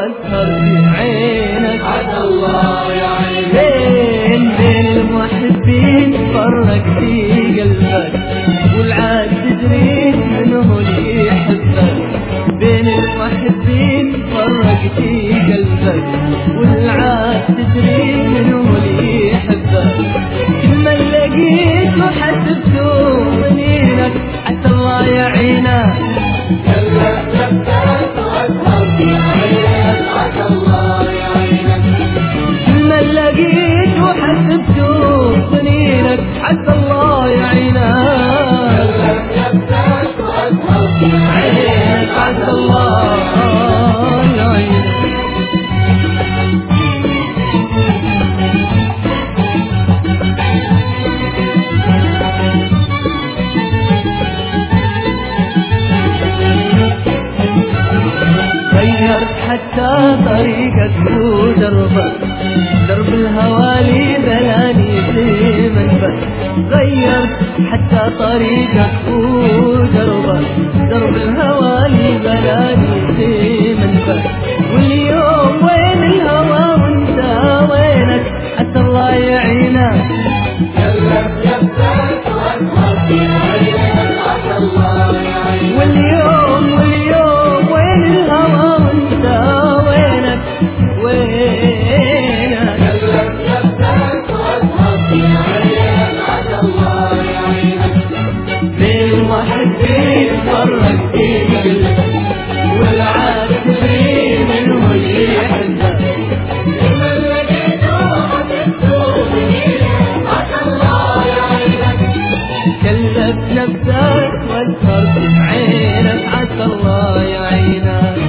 واسهر في عينك. عسى الله يعينك. بين المحبين فرق في قلبك والعاد تدري منه اللي يحبك. بين المحبين فرق في قلبك والعاد تدري منه اللي يحبك. كل من لقيت وحسبته منينك عسى الله يعينك. كلك نفسك واسهر في عينك. عسى الله يعينك. كل من لقيت وحسبته منينك عسى الله يعينك. كلك نفسك واسهر في عينك عسى الله يعينك. غيرت حتى طريقك ودربك، درب الهوالي بلاني في منبك. غيرت حتى طريقك ودربك، درب الهوالي بلاني في منبك. واليوم وين الهوى وانت وينك عسى الله يعينك. كلك نفسك واسهر في عينك. عسى الله يعينك. واليوم وين الهوى وانت وينك وينك. كلك نفسك واسهر في عينك. عسى الله يعينك. بين المحبين فرق في قلبك والعاد تدري منه اللي يحبك. لمن لقيته وحسبته منينك. عسى الله يعينك. كلف نفسك واسهر في عينك عسى الله يعينك.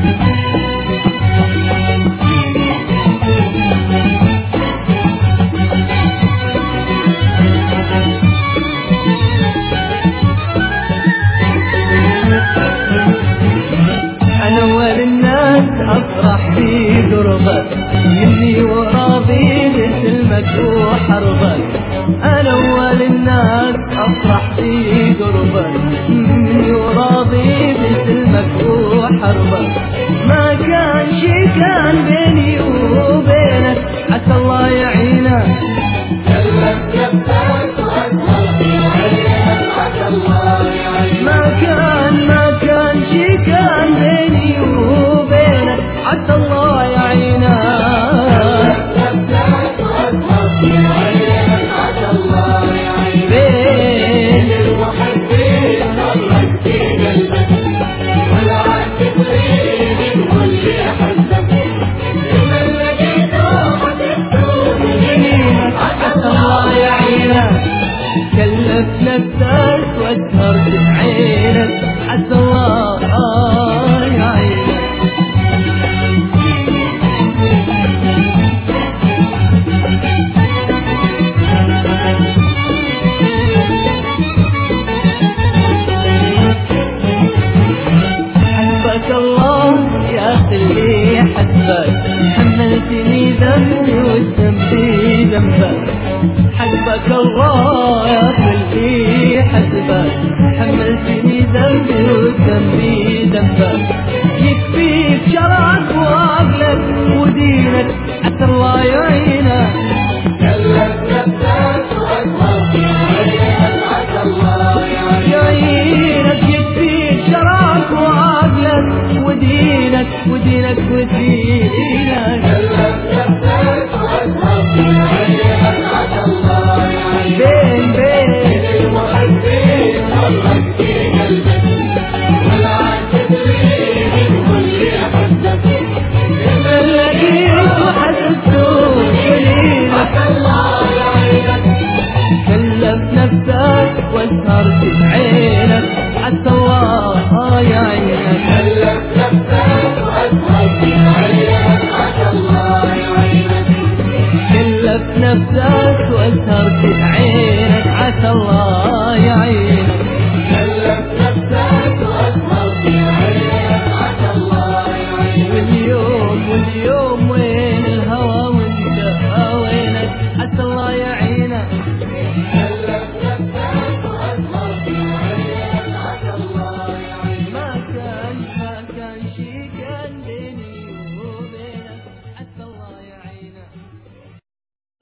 أنا أول الناس أفرح في قربك، مني وراضي بسلمك وحربك. أنا أول الناس أفرح في قربك، مني وراضي بسلمك وحربك. ما كان شي كان بيني وبينك عسى الله يعينك. كلك نفسك واسهر في عينك. عسى الله يعينك. ما كان شي كان بيني وبينك عسى الله يعينك. نفسك واسهر في عينك. عسى الله يعينك. بين المحبين فرق في قلبك والعاد تدري منه اللي يحبك. لمن لقيته وحسبته منينك. عسى عسى الله الله يعينك. كلف نفسك واسهر في عينك عسى الله يعينك. حسبك الله يا أخي اللي حسبك، حملتني ذنبي والذنبي ذنبك. حسبك الله يا أخي اللي حسبك، حملتني ذنبي والذنبي ذنبك. يكفيك شرعك وعقلك ودينك عسى الله يعينك. كلك نفسك واسهر في عينك. عسى الله يعينك. يعينك يكفيك شرعك وعقلك ودينك ودينك. كلك نفسك واسهر في عينك. عسى الله يعينك. بين المحبين فرق في قلبك والعاد تدري منه اللي يحبك. لمن لقيت وحسبته منينك. عسى الله يعينك. كلف نفسك واسهر في عينك عسى الله يعينك. كلك نفسك واسهر في عينك. عسى الله يعينك. كلف نفسك واسهر في عينك